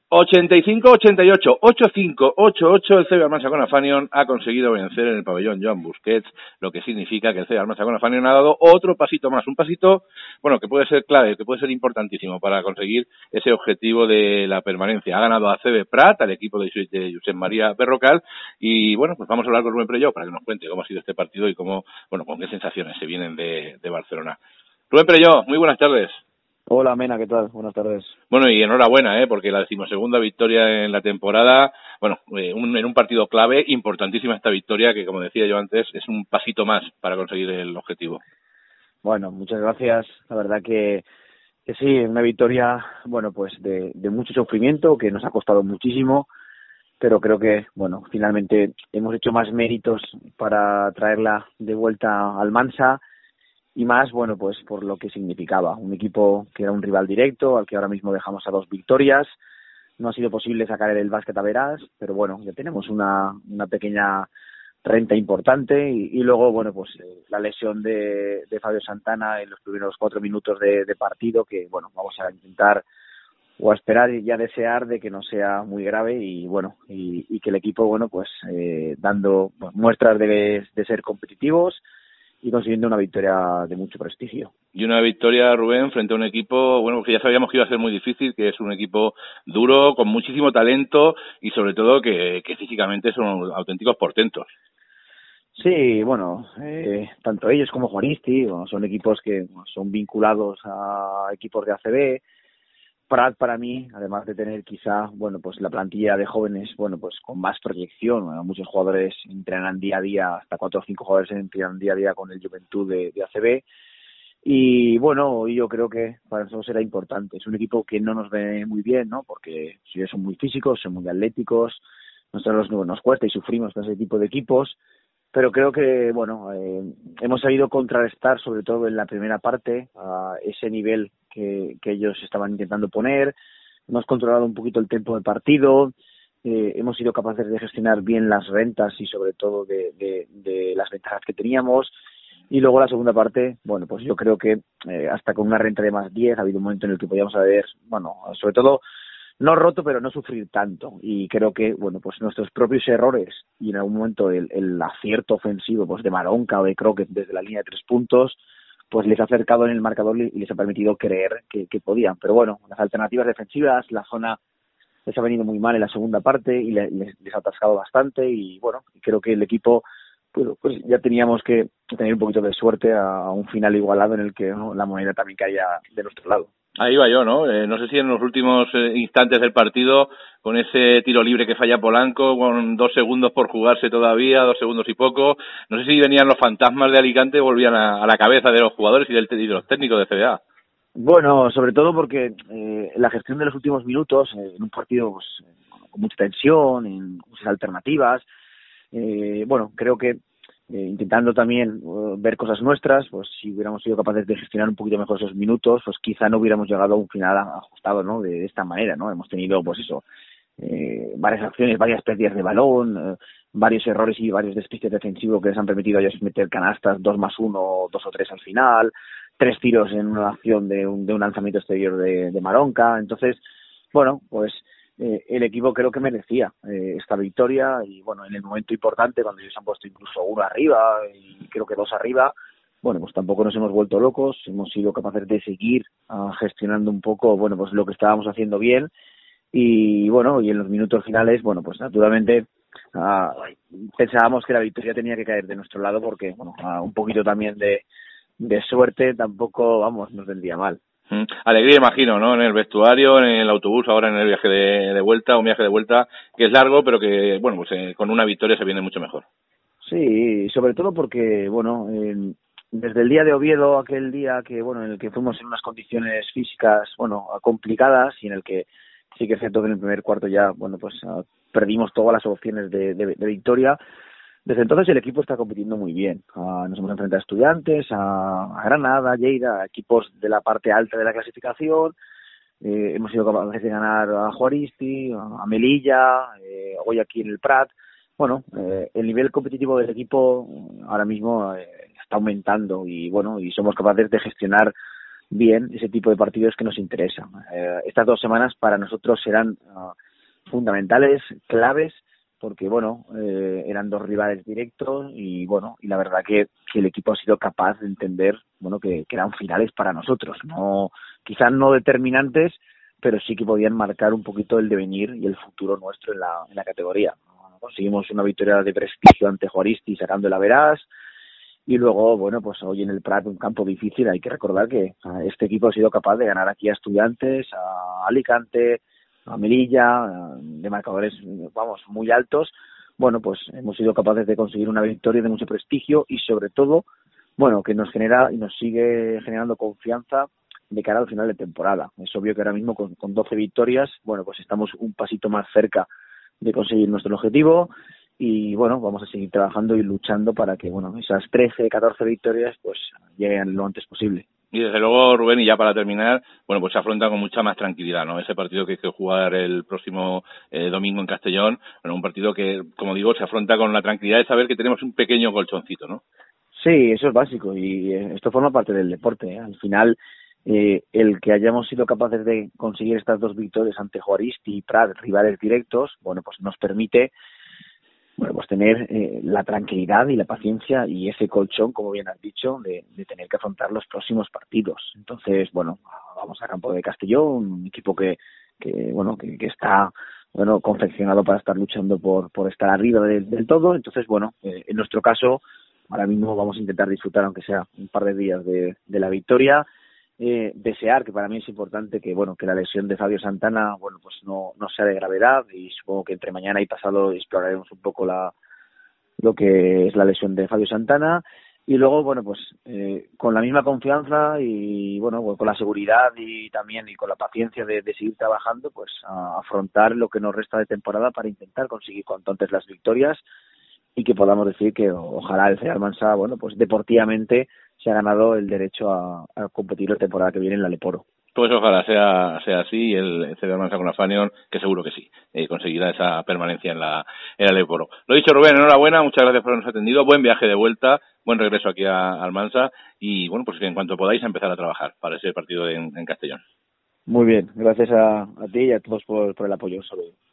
85-88, 8-5-8-8, el CB Almansa Conafanion ha conseguido vencer en el pabellón Joan Busquets, lo que significa que el CB Almansa Conafanion ha dado otro pasito más, un pasito, bueno, que puede ser clave, que puede ser importantísimo para conseguir ese objetivo de la permanencia. Ha ganado a CB Prat, al equipo de Josep María Berrocal, y bueno, pues vamos a hablar con Rubén Prelló para que nos cuente cómo ha sido este partido y cómo, bueno, con qué sensaciones se vienen de Barcelona. Rubén Prelló, muy buenas tardes. Hola, Mena, ¿qué tal? Buenas tardes. Bueno, y enhorabuena, porque la 12ª victoria en la temporada, bueno, en un partido clave, importantísima esta victoria que, como decía yo antes, es un pasito más para conseguir el objetivo. Bueno, muchas gracias. La verdad que sí, una victoria, bueno, pues de mucho sufrimiento, que nos ha costado muchísimo, pero creo que, bueno, finalmente hemos hecho más méritos para traerla de vuelta al Mansa y más, bueno, pues por lo que significaba. Un equipo que era un rival directo, al que ahora mismo dejamos a 2 victorias. No ha sido posible sacar el básquet a Verás, pero bueno, ya tenemos una pequeña renta importante y luego, bueno, pues la lesión de Fabio Santana en los primeros 4 minutos de partido, que, bueno, vamos a intentar o a esperar y a desear de que no sea muy grave y, bueno, y que el equipo, bueno, pues dando muestras de ser competitivos y consiguiendo una victoria de mucho prestigio. Y una victoria, Rubén, frente a un equipo, bueno, que ya sabíamos que iba a ser muy difícil, que es un equipo duro, con muchísimo talento y sobre todo que físicamente son auténticos portentos. Sí, bueno, tanto ellos como Juanisti, bueno, son equipos que son vinculados a equipos de ACB. Prat, para mí, además de tener quizá, bueno, pues la plantilla de jóvenes, bueno, pues con más proyección, bueno, muchos jugadores entrenan día a día, hasta 4 o 5 jugadores entrenan día a día con el Juventud de ACB. Y bueno, yo creo que para nosotros será importante. Es un equipo que no nos ve muy bien, ¿no? Porque si son muy físicos, son muy atléticos, nosotros nos cuesta y sufrimos con ese tipo de equipos, pero creo que, bueno, hemos sabido contrarrestar, sobre todo en la primera parte, a ese nivel que ellos estaban intentando poner. Hemos controlado un poquito el tiempo del partido, hemos sido capaces de gestionar bien las rentas y sobre todo de las ventajas que teníamos. Y luego la segunda parte, bueno, pues yo creo que hasta con una renta de más 10 ha habido un momento en el que podíamos haber, bueno, sobre todo no roto, pero no sufrir tanto. Y creo que, bueno, pues nuestros propios errores y en algún momento el acierto ofensivo pues de Maronca o de Crockett desde la línea de 3 puntos, pues les ha acercado en el marcador y les ha permitido creer que podían. Pero bueno, las alternativas defensivas, la zona les ha venido muy mal en la segunda parte y les ha atascado bastante y bueno, creo que el equipo pues ya teníamos que tener un poquito de suerte a un final igualado en el que, ¿no?, la moneda también caía de nuestro lado. Ahí va yo, ¿no? No sé si en los últimos instantes del partido, con ese tiro libre que falla Polanco, con 2 segundos por jugarse todavía, 2 segundos y poco, no sé si venían los fantasmas de Alicante, volvían a la cabeza de los jugadores y de los técnicos de CBA. Bueno, sobre todo porque la gestión de los últimos minutos, en un partido pues, con mucha tensión, en muchas alternativas, bueno, creo que intentando también ver cosas nuestras, pues si hubiéramos sido capaces de gestionar un poquito mejor esos minutos, pues quizá no hubiéramos llegado a un final ajustado, ¿no? De esta manera, ¿no? Hemos tenido, pues eso, varias acciones, varias pérdidas de balón, varios errores y varios despistes defensivos que les han permitido a ellos meter canastas 2+1, 2 o 3 al final, 3 tiros en una acción de un lanzamiento exterior de Maronca. Entonces, bueno, pues el equipo creo que merecía esta victoria y bueno, en el momento importante cuando ellos han puesto incluso 1 arriba y creo que 2 arriba, bueno, pues tampoco nos hemos vuelto locos, hemos sido capaces de seguir gestionando un poco, bueno, pues lo que estábamos haciendo bien y bueno, y en los minutos finales, bueno, pues naturalmente pensábamos que la victoria tenía que caer de nuestro lado porque, bueno, un poquito también de suerte tampoco, vamos, nos vendría mal. Alegría, imagino, ¿no? En el vestuario, en el autobús, ahora en el viaje de vuelta, un viaje de vuelta que es largo, pero que, bueno, pues con una victoria se viene mucho mejor. Sí, sobre todo porque, bueno, desde el día de Oviedo, aquel día que, bueno, en el que fuimos en unas condiciones físicas, bueno, complicadas y en el que sí que es cierto que en el primer cuarto ya, bueno, pues perdimos todas las opciones de victoria. Desde entonces el equipo está compitiendo muy bien. Nos hemos enfrentado a Estudiantes, a Granada, a Lleida, a equipos de la parte alta de la clasificación. Hemos sido capaces de ganar a Juaristi, a Melilla, hoy aquí en el Prat. Bueno, el nivel competitivo del equipo ahora mismo está aumentando y bueno, y somos capaces de gestionar bien ese tipo de partidos que nos interesan. Estas 2 semanas para nosotros serán fundamentales, claves, porque bueno, eran 2 rivales directos y bueno, y la verdad que el equipo ha sido capaz de entender, bueno, que eran finales para nosotros, no, quizás no determinantes, pero sí que podían marcar un poquito el devenir y el futuro nuestro en la categoría. Conseguimos una victoria de prestigio ante Juaristi sacando el Averas, y luego, bueno, pues hoy en el Prat, un campo difícil, hay que recordar que este equipo ha sido capaz de ganar aquí a Estudiantes, a Alicante, a Melilla, de marcadores, vamos, muy altos. Bueno, pues hemos sido capaces de conseguir una victoria de mucho prestigio y sobre todo, bueno, que nos genera y nos sigue generando confianza de cara al final de temporada. Es obvio que ahora mismo con 12 victorias, bueno, pues estamos un pasito más cerca de conseguir nuestro objetivo y bueno, vamos a seguir trabajando y luchando para que, bueno, esas 13, 14 victorias pues lleguen lo antes posible. Y desde luego, Rubén, y ya para terminar, bueno, pues se afronta con mucha más tranquilidad, ¿no? Ese partido que hay que jugar el próximo domingo en Castellón, bueno, un partido que, como digo, se afronta con la tranquilidad de saber que tenemos un pequeño colchoncito, ¿no? Sí, eso es básico y esto forma parte del deporte, ¿eh? Al final, el que hayamos sido capaces de conseguir estas 2 victorias ante Juaristi y Prat, rivales directos, bueno, pues nos permite, bueno, pues tener la tranquilidad y la paciencia y ese colchón, como bien has dicho, de tener que afrontar los próximos partidos. Entonces, bueno, vamos a campo de Castellón, un equipo que está, bueno, confeccionado para estar luchando por estar arriba del todo. Entonces, bueno, en nuestro caso, ahora mismo vamos a intentar disfrutar, aunque sea un par de días de la victoria. Desear, que para mí es importante que, bueno, que la lesión de Fabio Santana, bueno, pues no sea de gravedad, y supongo que entre mañana y pasado exploraremos un poco lo que es la lesión de Fabio Santana, y luego, bueno, pues con la misma confianza y, bueno, con la seguridad y también y con la paciencia de seguir trabajando, pues a afrontar lo que nos resta de temporada para intentar conseguir cuanto antes las victorias y que podamos decir que ojalá el Real Mansa, bueno, pues deportivamente se ha ganado el derecho a competir la temporada que viene en la Leporo. Pues ojalá sea así, el CD Almansa con la Fanion, que seguro que sí, conseguirá esa permanencia en la Leporo. Lo dicho, Rubén, enhorabuena, muchas gracias por habernos atendido, buen viaje de vuelta, buen regreso aquí a Almansa y bueno, pues que en cuanto podáis empezar a trabajar para ese partido en Castellón. Muy bien, gracias a ti y a todos por el apoyo. Un saludo.